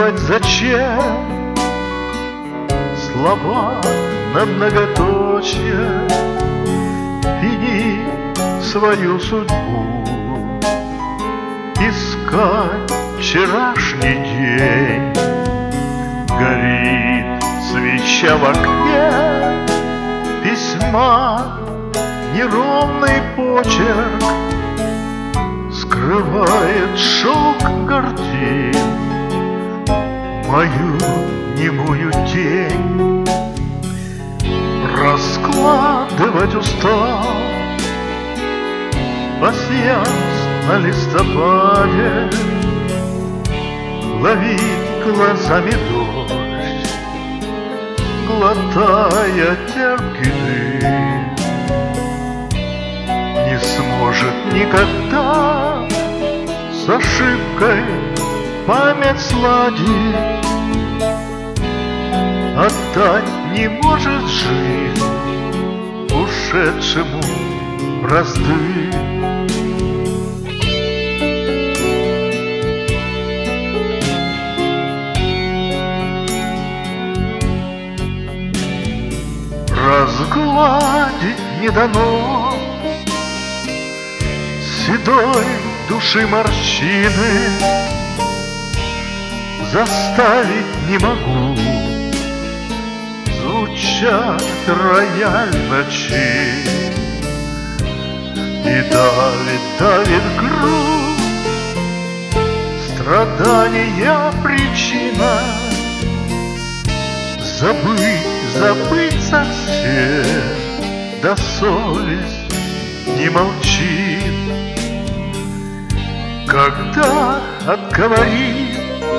спрашивать зачем слова на многоточие, вини свою судьбу, искать вчерашний день. Горит свеча в окне, письма неровный почерк скрывает шелк картин, мою немую тень. Раскладывать устал пасьянс на листопаде, ловить глазами дождь, глотая терпкий дым. Не сможет никогда с ошибкой память сладить, отдать не может жизнь ушедшему бразды. Разгладить не дано седой души морщины, заставить не могу звучать рояль ночи. И давит грудь, страдания причина. Забыть совсем, да совесть не молчит. Когда отговорит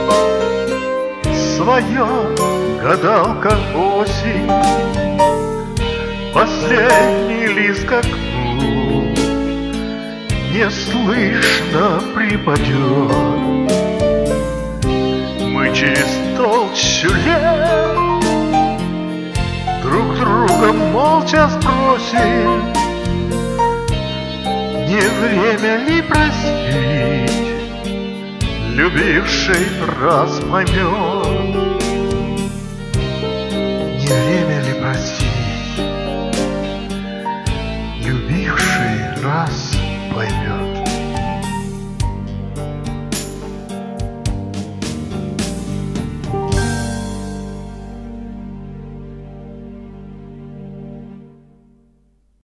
свое гадалка осень, последний лист к окну неслышно припадет. Мы через толщу лет друг друга молча спросим, не время ли простить, любивший раз поймет. Не время ли простить, любивший раз